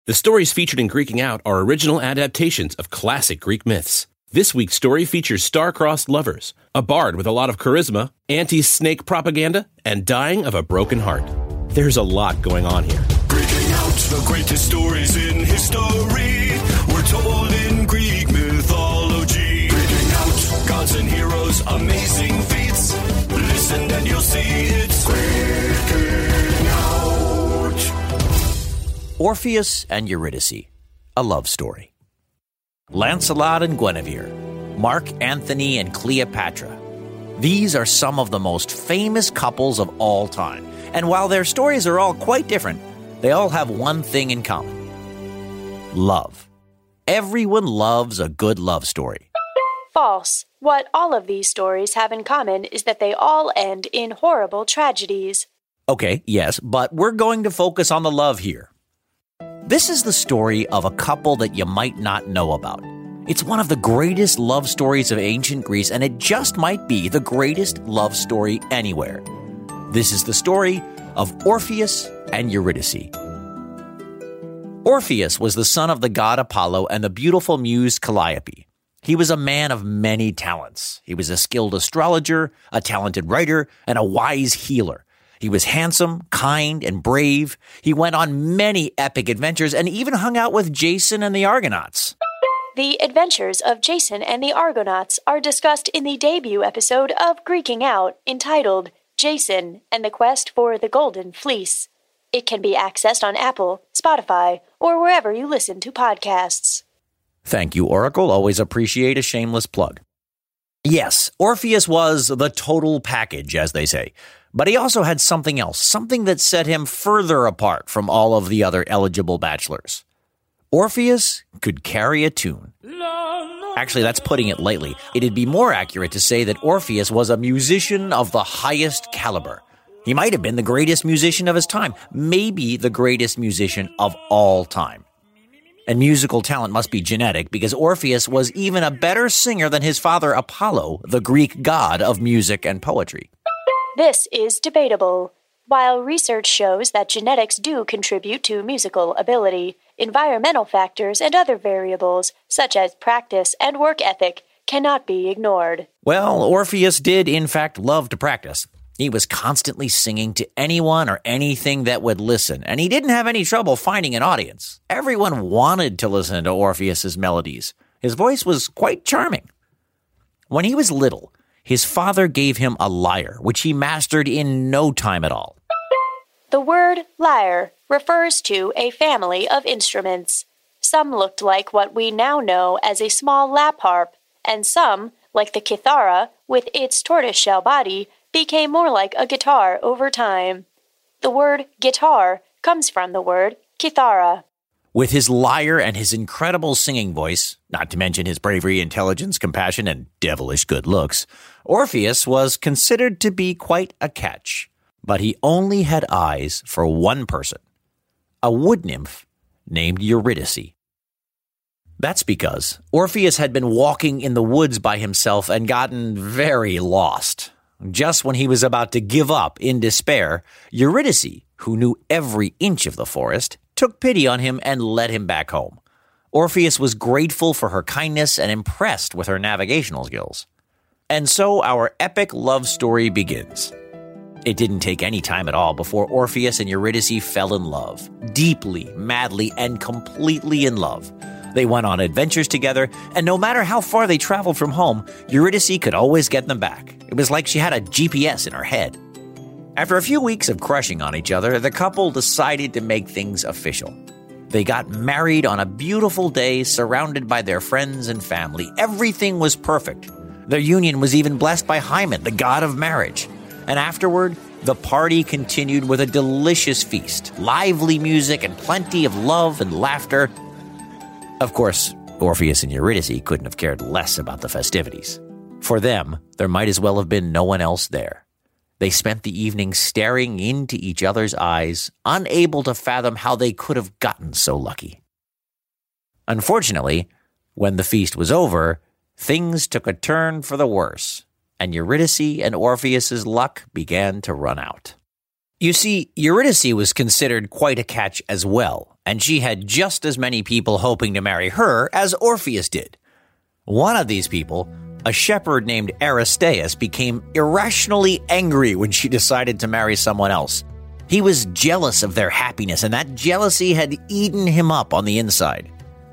The stories featured in Greeking Out are original adaptations of classic Greek myths. This week's story features star-crossed lovers, a bard with a lot of charisma, anti-snake propaganda, and dying of a broken heart. There's a lot going on here. Greeking Out, the greatest stories in history were told in Greek mythology. Greeking Out, gods and heroes, amazing feats. Listen and you'll see it's Greeking Out. Orpheus and Eurydice, a love story. Lancelot and Guinevere, Mark Antony and Cleopatra. These are some of the most famous couples of all time. And while their stories are all quite different, they all have one thing in common. Love. Everyone loves a good love story. False. What all of these stories have in common is that they all end in horrible tragedies. Okay, yes, but we're going to focus on the love here. This is the story of a couple that you might not know about. It's one of the greatest love stories of ancient Greece, and it just might be the greatest love story anywhere. This is the story of Orpheus and Eurydice. Orpheus was the son of the god Apollo and the beautiful muse Calliope. He was a man of many talents. He was a skilled astrologer, a talented writer, and a wise healer. He was handsome, kind, and brave. He went on many epic adventures and even hung out with Jason and the Argonauts. The adventures of Jason and the Argonauts are discussed in the debut episode of Greeking Out, entitled Jason and the Quest for the Golden Fleece. It can be accessed on Apple, Spotify, or wherever you listen to podcasts. Thank you, Oracle. Always appreciate a shameless plug. Yes, Orpheus was the total package, as they say. But he also had something else, something that set him further apart from all of the other eligible bachelors. Orpheus could carry a tune. Actually, that's putting it lightly. It'd be more accurate to say that Orpheus was a musician of the highest caliber. He might have been the greatest musician of his time, maybe the greatest musician of all time. And musical talent must be genetic, because Orpheus was even a better singer than his father Apollo, the Greek god of music and poetry. This is debatable. While research shows that genetics do contribute to musical ability, environmental factors and other variables, such as practice and work ethic, cannot be ignored. Well, Orpheus did, in fact, love to practice. He was constantly singing to anyone or anything that would listen, and he didn't have any trouble finding an audience. Everyone wanted to listen to Orpheus's melodies. His voice was quite charming. When he was little, his father gave him a lyre, which he mastered in no time at all. The word lyre refers to a family of instruments. Some looked like what we now know as a small lap harp, and some, like the kithara, with its tortoiseshell body, became more like a guitar over time. The word guitar comes from the word kithara. With his lyre and his incredible singing voice, not to mention his bravery, intelligence, compassion, and devilish good looks, Orpheus was considered to be quite a catch. But he only had eyes for one person, a wood nymph named Eurydice. That's because Orpheus had been walking in the woods by himself and gotten very lost. Just when he was about to give up in despair, Eurydice, who knew every inch of the forest, took pity on him and led him back home. Orpheus was grateful for her kindness and impressed with her navigational skills. And so our epic love story begins. It didn't take any time at all before Orpheus and Eurydice fell in love. Deeply, madly, and completely in love. They went on adventures together, and no matter how far they traveled from home, Eurydice could always get them back. It was like she had a GPS in her head. After a few weeks of crushing on each other, the couple decided to make things official. They got married on a beautiful day, surrounded by their friends and family. Everything was perfect. Their union was even blessed by Hymen, the god of marriage. And afterward, the party continued with a delicious feast, lively music, and plenty of love and laughter. Of course, Orpheus and Eurydice couldn't have cared less about the festivities. For them, there might as well have been no one else there. They spent the evening staring into each other's eyes, unable to fathom how they could have gotten so lucky. Unfortunately, when the feast was over, things took a turn for the worse, and Eurydice and Orpheus's luck began to run out. You see, Eurydice was considered quite a catch as well, and she had just as many people hoping to marry her as Orpheus did. One of these people, a shepherd named Aristeus, became irrationally angry when she decided to marry someone else. He was jealous of their happiness, and that jealousy had eaten him up on the inside.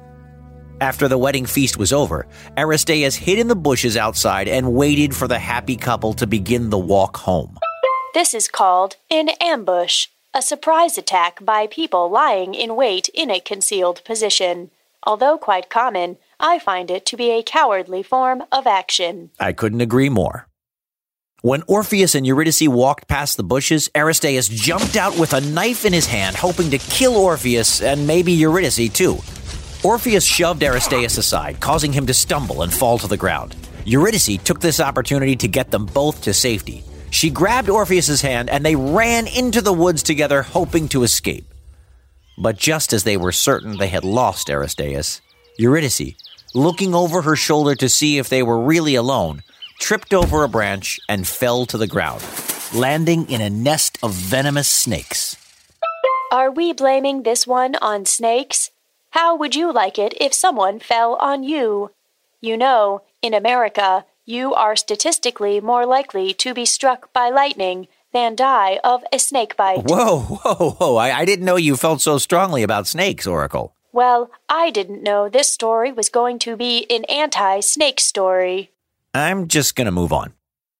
After the wedding feast was over, Aristeus hid in the bushes outside and waited for the happy couple to begin the walk home. This is called an ambush, a surprise attack by people lying in wait in a concealed position. Although quite common, I find it to be a cowardly form of action. I couldn't agree more. When Orpheus and Eurydice walked past the bushes, Aristeus jumped out with a knife in his hand, hoping to kill Orpheus and maybe Eurydice too. Orpheus shoved Aristeus aside, causing him to stumble and fall to the ground. Eurydice took this opportunity to get them both to safety. She grabbed Orpheus's hand and they ran into the woods together, hoping to escape. But just as they were certain they had lost Aristeus, Eurydice, looking over her shoulder to see if they were really alone, tripped over a branch and fell to the ground, landing in a nest of venomous snakes. Are we blaming this one on snakes? How would you like it if someone fell on you? You know, in America, you are statistically more likely to be struck by lightning than die of a snake bite. Whoa. I didn't know you felt so strongly about snakes, Oracle. Well, I didn't know this story was going to be an anti-snake story. I'm just going to move on.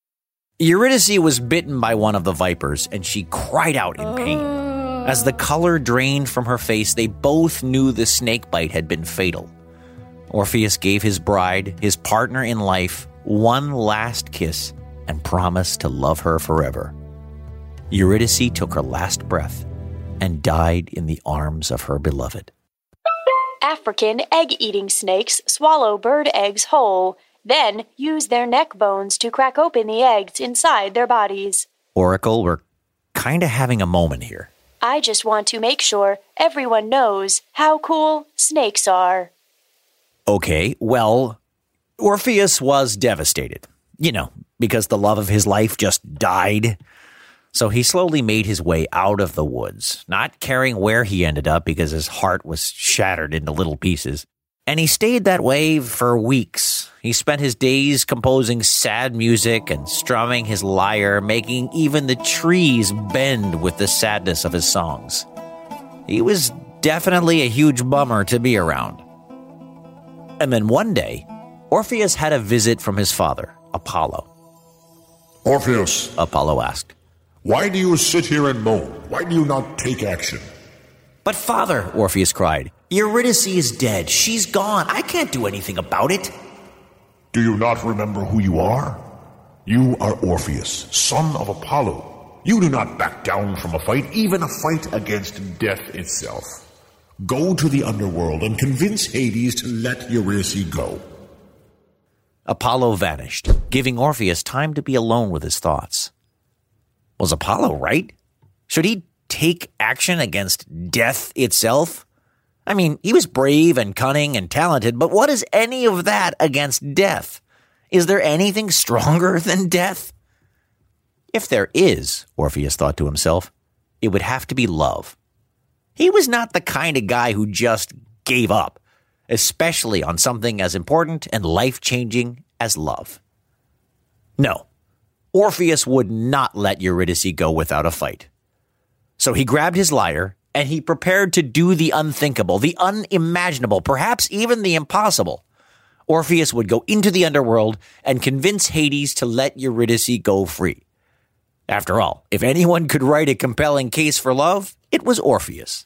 Eurydice was bitten by one of the vipers, and she cried out in pain. As the color drained from her face, they both knew the snake bite had been fatal. Orpheus gave his bride, his partner in life, one last kiss and promised to love her forever. Eurydice took her last breath and died in the arms of her beloved. African egg-eating snakes swallow bird eggs whole, then use their neck bones to crack open the eggs inside their bodies. Oracle, we're kind of having a moment here. I just want to make sure everyone knows how cool snakes are. Okay, well, Orpheus was devastated. Because the love of his life just died. So he slowly made his way out of the woods, not caring where he ended up because his heart was shattered into little pieces. And he stayed that way for weeks. He spent his days composing sad music and strumming his lyre, making even the trees bend with the sadness of his songs. He was definitely a huge bummer to be around. And then one day, Orpheus had a visit from his father, Apollo. Orpheus, Apollo asked, why do you sit here and moan? Why do you not take action? But father, Orpheus cried, Eurydice is dead. She's gone. I can't do anything about it. Do you not remember who you are? You are Orpheus, son of Apollo. You do not back down from a fight, even a fight against death itself. Go to the underworld and convince Hades to let Eurydice go. Apollo vanished, giving Orpheus time to be alone with his thoughts. Was Apollo right? Should he take action against death itself? I mean, he was brave and cunning and talented, but what is any of that against death? Is there anything stronger than death? If there is, Orpheus thought to himself, it would have to be love. He was not the kind of guy who just gave up, especially on something as important and life-changing as love. No, Orpheus would not let Eurydice go without a fight. So he grabbed his lyre, and he prepared to do the unthinkable, the unimaginable, perhaps even the impossible. Orpheus would go into the underworld and convince Hades to let Eurydice go free. After all, if anyone could write a compelling case for love, it was Orpheus.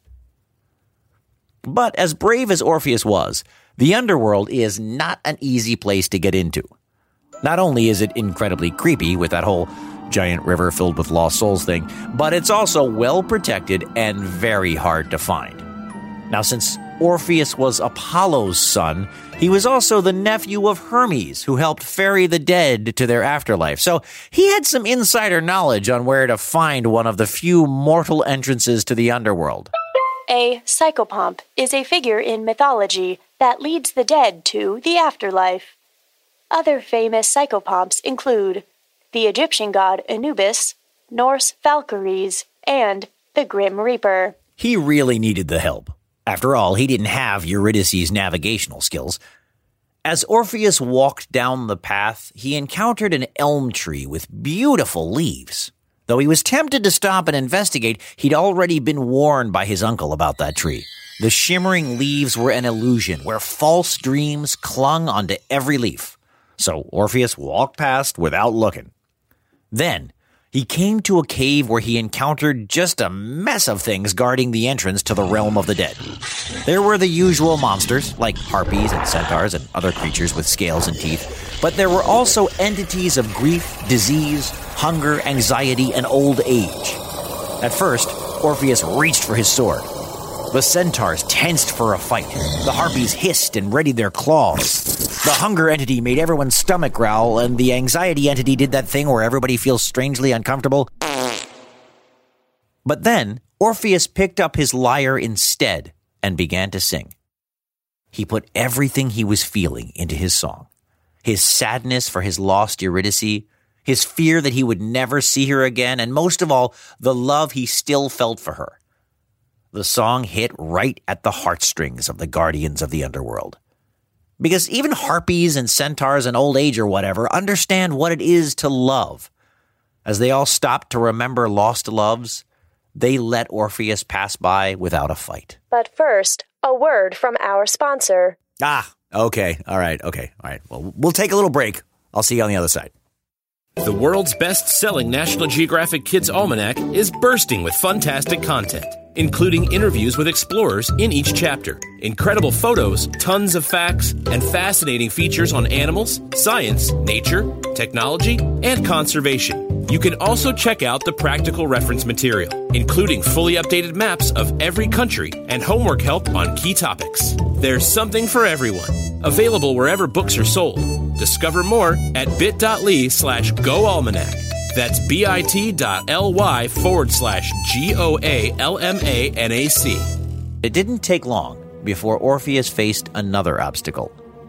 But as brave as Orpheus was, the underworld is not an easy place to get into. Not only is it incredibly creepy with that whole giant river filled with lost souls thing, but it's also well protected and very hard to find. Now, since Orpheus was Apollo's son, he was also the nephew of Hermes, who helped ferry the dead to their afterlife. So he had some insider knowledge on where to find one of the few mortal entrances to the underworld. A psychopomp is a figure in mythology that leads the dead to the afterlife. Other famous psychopomps include the Egyptian god Anubis, Norse Valkyries, and the Grim Reaper. He really needed the help. After all, he didn't have Eurydice's navigational skills. As Orpheus walked down the path, he encountered an elm tree with beautiful leaves. Though he was tempted to stop and investigate, he'd already been warned by his uncle about that tree. The shimmering leaves were an illusion where false dreams clung onto every leaf. So Orpheus walked past without looking. Then he came to a cave where he encountered just a mess of things guarding the entrance to the realm of the dead. There were the usual monsters, like harpies and centaurs and other creatures with scales and teeth, but there were also entities of grief, disease, hunger, anxiety, and old age. At first, Orpheus reached for his sword. The centaurs tensed for a fight. The harpies hissed and readied their claws. The hunger entity made everyone's stomach growl, and the anxiety entity did that thing where everybody feels strangely uncomfortable. But then, Orpheus picked up his lyre instead and began to sing. He put everything he was feeling into his song. His sadness for his lost Eurydice, his fear that he would never see her again, and most of all, the love he still felt for her. The song hit right at the heartstrings of the guardians of the underworld. Because even harpies and centaurs and old age or whatever understand what it is to love. As they all stopped to remember lost loves, they let Orpheus pass by without a fight. But first, a word from our sponsor. Okay. All right. Well, we'll take a little break. I'll see you on the other side. The world's best-selling National Geographic Kids Almanac is bursting with fantastic content, including interviews with explorers in each chapter, incredible photos, tons of facts, and fascinating features on animals, science, nature, technology, and conservation. You can also check out the practical reference material, including fully updated maps of every country and homework help on key topics. There's something for everyone. Available wherever books are sold. Discover more at bit.ly/GoAlmanac. That's bit.ly/GoAlmanac. It didn't take long before Orpheus faced another obstacle.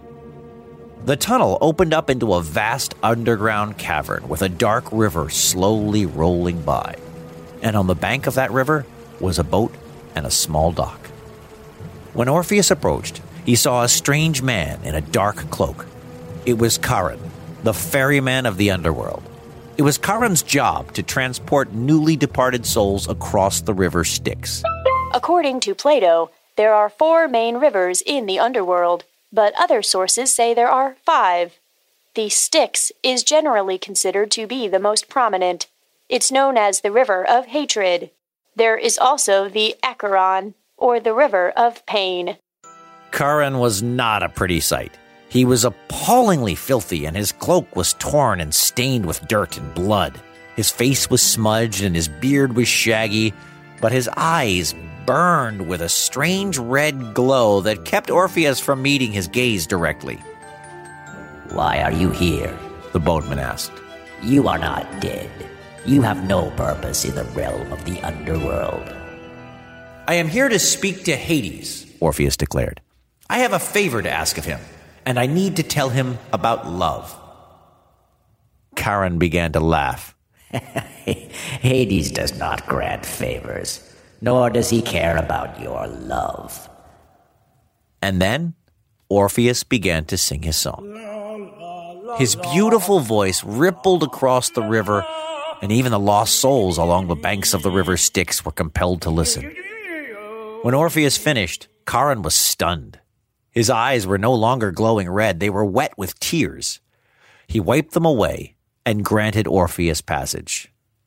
The tunnel opened up into a vast underground cavern with a dark river slowly rolling by. And on the bank of that river was a boat and a small dock. When Orpheus approached, he saw a strange man in a dark cloak. It was Charon, the ferryman of the underworld. It was Charon's job to transport newly departed souls across the river Styx. According to Plato, there are 4 main rivers in the underworld, but other sources say there are 5. The Styx is generally considered to be the most prominent. It's known as the River of Hatred. There is also the Acheron, or the River of Pain. Charon was not a pretty sight. He was appallingly filthy, and his cloak was torn and stained with dirt and blood. His face was smudged, and his beard was shaggy, but his eyes burned with a strange red glow that kept Orpheus from meeting his gaze directly. "Why are you here?" the boatman asked. "You are not dead. You have no purpose in the realm of the underworld." "I am here to speak to Hades," Orpheus declared. "I have a favor to ask of him, and I need to tell him about love." Charon began to laugh. "Hades does not grant favors, nor does he care about your love." And then Orpheus began to sing his song. His beautiful voice rippled across the river, and even the lost souls along the banks of the river Styx were compelled to listen. When Orpheus finished, Charon was stunned. His eyes were no longer glowing red, they were wet with tears. He wiped them away and granted Orpheus passage.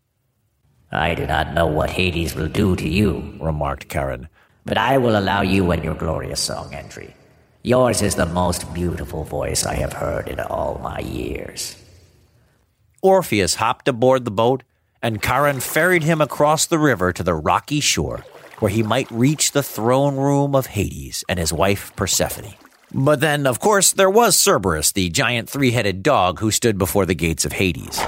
"I do not know what Hades will do to you," remarked Charon, "but I will allow you and your glorious song entry. Yours is the most beautiful voice I have heard in all my years." Orpheus hopped aboard the boat, and Charon ferried him across the river to the rocky shore, where he might reach the throne room of Hades and his wife Persephone. But then, of course, there was Cerberus, the giant 3-headed dog who stood before the gates of Hades.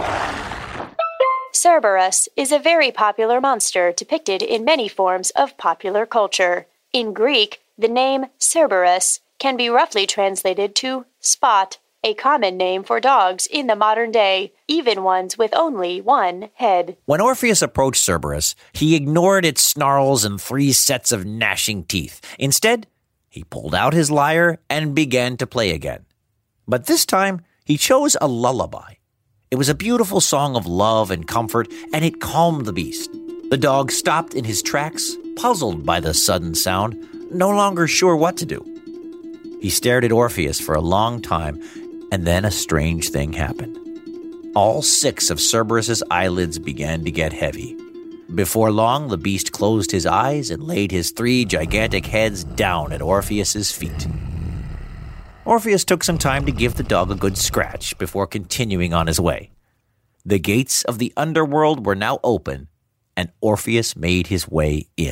Cerberus is a very popular monster depicted in many forms of popular culture. In Greek, the name Cerberus can be roughly translated to spot, a common name for dogs in the modern day, even ones with only one head. When Orpheus approached Cerberus, he ignored its snarls and 3 sets of gnashing teeth. Instead, he pulled out his lyre and began to play again. But this time, he chose a lullaby. It was a beautiful song of love and comfort, and it calmed the beast. The dog stopped in his tracks, puzzled by the sudden sound, no longer sure what to do. He stared at Orpheus for a long time, and then a strange thing happened. All 6 of Cerberus's eyelids began to get heavy. Before long, the beast closed his eyes and laid his 3 gigantic heads down at Orpheus's feet. Orpheus took some time to give the dog a good scratch before continuing on his way. The gates of the underworld were now open, and Orpheus made his way in.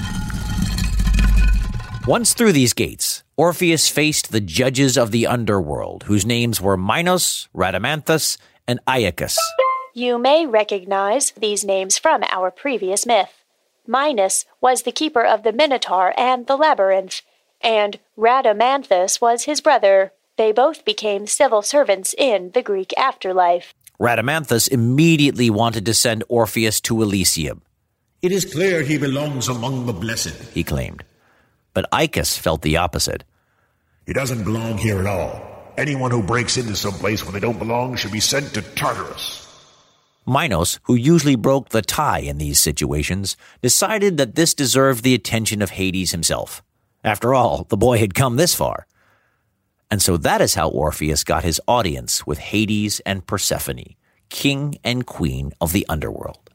Once through these gates, Orpheus faced the judges of the underworld, whose names were Minos, Rhadamanthus, and Aeacus. You may recognize these names from our previous myth. Minos was the keeper of the Minotaur and the Labyrinth, and Rhadamanthus was his brother. They both became civil servants in the Greek afterlife. Rhadamanthus immediately wanted to send Orpheus to Elysium. It is clear he belongs among the blessed, he claimed. But Aeacus felt the opposite. He doesn't belong here at all. Anyone who breaks into some place where they don't belong should be sent to Tartarus. Minos, who usually broke the tie in these situations, decided that this deserved the attention of Hades himself. After all, the boy had come this far. And so that is how Orpheus got his audience with Hades and Persephone, king and queen of the underworld.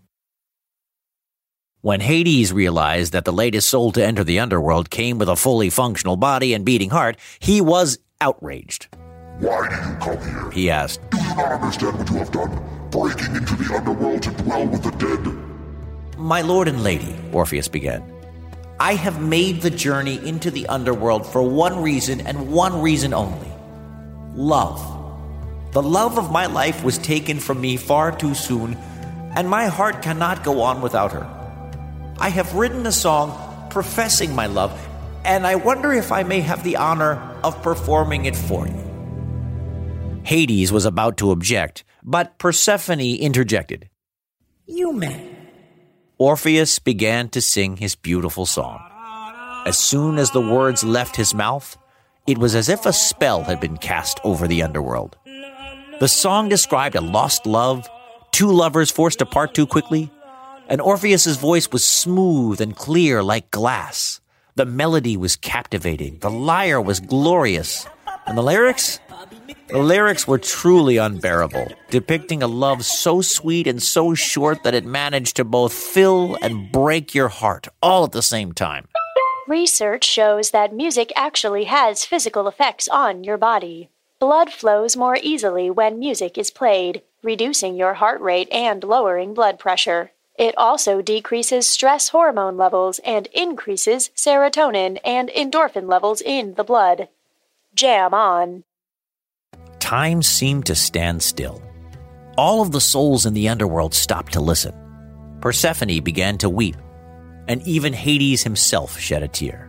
When Hades realized that the latest soul to enter the underworld came with a fully functional body and beating heart, he was outraged. Why do you come here? He asked. Do you not understand what you have done? Breaking into the underworld to dwell with the dead? My lord and lady, Orpheus began, I have made the journey into the underworld for one reason and one reason only. Love. The love of my life was taken from me far too soon, and my heart cannot go on without her. I have written a song professing my love, and I wonder if I may have the honor of performing it for you. Hades was about to object, but Persephone interjected. You may. Orpheus began to sing his beautiful song. As soon as the words left his mouth, it was as if a spell had been cast over the underworld. The song described a lost love, 2 lovers forced apart too quickly, and Orpheus's voice was smooth and clear like glass. The melody was captivating, the lyre was glorious, and the lyrics? The lyrics were truly unbearable, depicting a love so sweet and so short that it managed to both fill and break your heart, all at the same time. Research shows that music actually has physical effects on your body. Blood flows more easily when music is played, reducing your heart rate and lowering blood pressure. It also decreases stress hormone levels and increases serotonin and endorphin levels in the blood. Jam on. Time seemed to stand still. All of the souls in the underworld stopped to listen. Persephone began to weep, and even Hades himself shed a tear.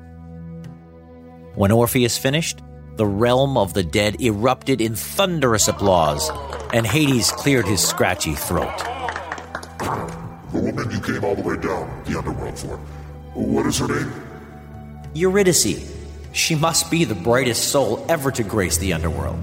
When Orpheus finished, the realm of the dead erupted in thunderous applause, and Hades cleared his scratchy throat. The woman you came all the way down the underworld for. What is her name? Eurydice. She must be the brightest soul ever to grace the underworld.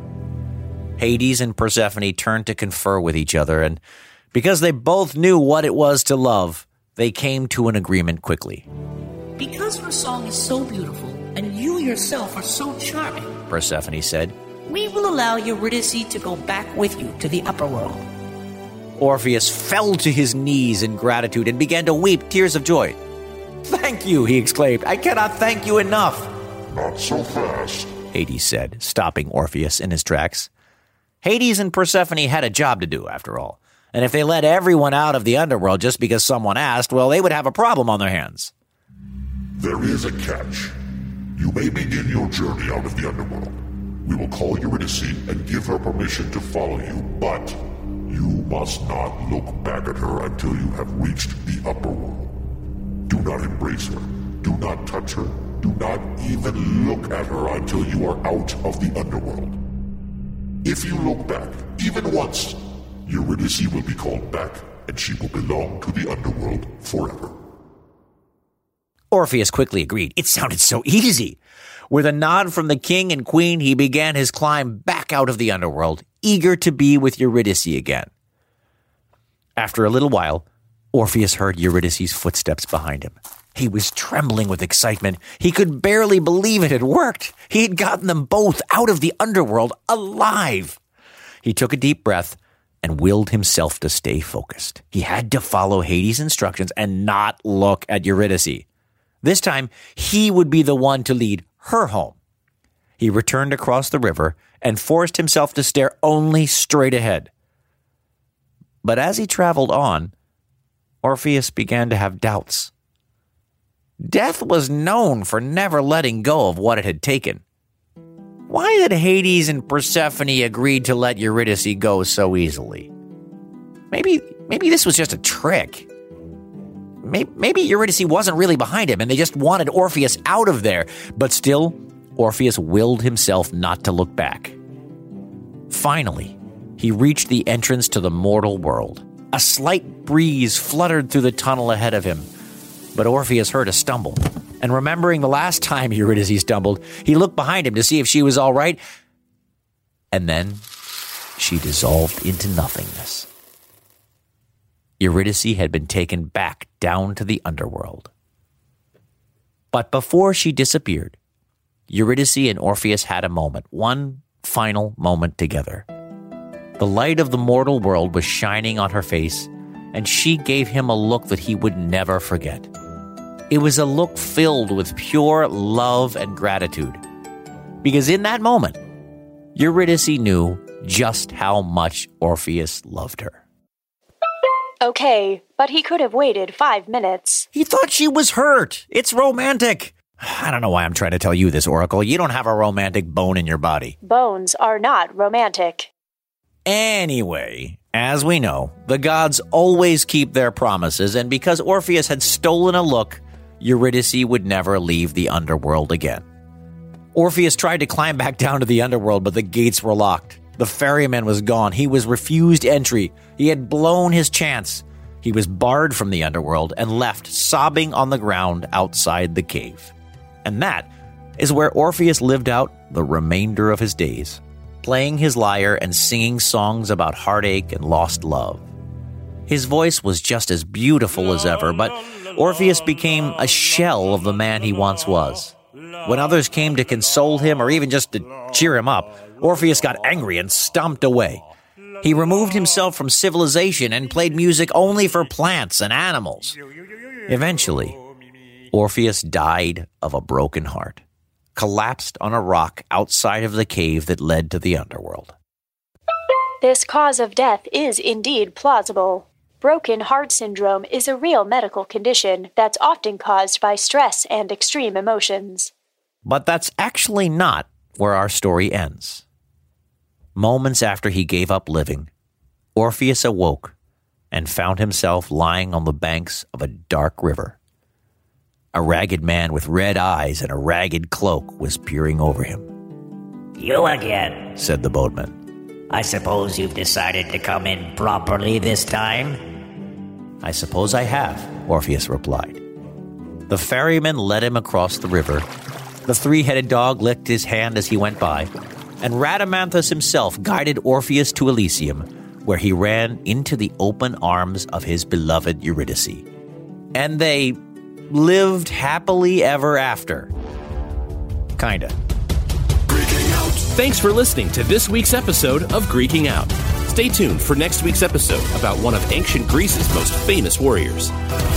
Hades and Persephone turned to confer with each other, and because they both knew what it was to love, they came to an agreement quickly. Because her song is so beautiful, and you yourself are so charming, Persephone said, we will allow Eurydice to go back with you to the upper world. Orpheus fell to his knees in gratitude and began to weep tears of joy. Thank you, he exclaimed. I cannot thank you enough. Not so fast, Hades said, stopping Orpheus in his tracks. Hades and Persephone had a job to do, after all. And if they let everyone out of the underworld just because someone asked, well, they would have a problem on their hands. There is a catch. You may begin your journey out of the underworld. We will call Eurydice and give her permission to follow you, but you must not look back at her until you have reached the upper world. Do not embrace her. Do not touch her. Do not even look at her until you are out of the underworld. If you look back, even once, Eurydice will be called back, and she will belong to the underworld forever. Orpheus quickly agreed. It sounded so easy. With a nod from the king and queen, he began his climb back out of the underworld, eager to be with Eurydice again. After a little while, Orpheus heard Eurydice's footsteps behind him. He was trembling with excitement. He could barely believe it had worked. He had gotten them both out of the underworld alive. He took a deep breath and willed himself to stay focused. He had to follow Hades' instructions and not look at Eurydice. This time, he would be the one to lead her home. He returned across the river and forced himself to stare only straight ahead. But as he traveled on, Orpheus began to have doubts. Death was known for never letting go of what it had taken. Why had Hades and Persephone agreed to let Eurydice go so easily? Maybe this was just a trick. Maybe Eurydice wasn't really behind him and they just wanted Orpheus out of there. But still, Orpheus willed himself not to look back. Finally, he reached the entrance to the mortal world. A slight breeze fluttered through the tunnel ahead of him. But Orpheus heard a stumble, and remembering the last time Eurydice stumbled, he looked behind him to see if she was all right, and then she dissolved into nothingness. Eurydice had been taken back down to the underworld. But before she disappeared, Eurydice and Orpheus had a moment, one final moment together. The light of the mortal world was shining on her face, and she gave him a look that he would never forget. It was a look filled with pure love and gratitude. Because in that moment, Eurydice knew just how much Orpheus loved her. Okay, but he could have waited 5 minutes. He thought she was hurt. It's romantic. I don't know why I'm trying to tell you this, Oracle. You don't have a romantic bone in your body. Bones are not romantic. Anyway, as we know, the gods always keep their promises, and because Orpheus had stolen a look, Eurydice would never leave the underworld again. Orpheus tried to climb back down to the underworld, but the gates were locked. The ferryman was gone. He was refused entry. He had blown his chance. He was barred from the underworld and left sobbing on the ground outside the cave. And that is where Orpheus lived out the remainder of his days, playing his lyre and singing songs about heartache and lost love. His voice was just as beautiful as ever, but Orpheus became a shell of the man he once was. When others came to console him or even just to cheer him up, Orpheus got angry and stomped away. He removed himself from civilization and played music only for plants and animals. Eventually, Orpheus died of a broken heart, collapsed on a rock outside of the cave that led to the underworld. This cause of death is indeed plausible. Broken heart syndrome is a real medical condition that's often caused by stress and extreme emotions. But that's actually not where our story ends. Moments after he gave up living, Orpheus awoke and found himself lying on the banks of a dark river. A ragged man with red eyes and a ragged cloak was peering over him. "You again," said the boatman. "I suppose you've decided to come in properly this time?" "I suppose I have," Orpheus replied. The ferryman led him across the river. The three-headed dog licked his hand as he went by, and Rhadamanthus himself guided Orpheus to Elysium, where he ran into the open arms of his beloved Eurydice. And they lived happily ever after. Kinda. Thanks for listening to this week's episode of Greeking Out. Stay tuned for next week's episode about one of ancient Greece's most famous warriors.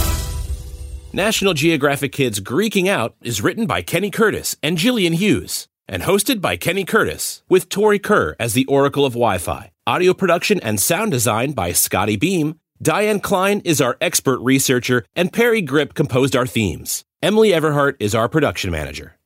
National Geographic Kids' Greeking Out is written by Kenny Curtis and Jillian Hughes and hosted by Kenny Curtis with Tori Kerr as the Oracle of Wi-Fi. Audio production and sound design by Scotty Beam. Diane Klein is our expert researcher and Perry Grip composed our themes. Emily Everhart is our production manager.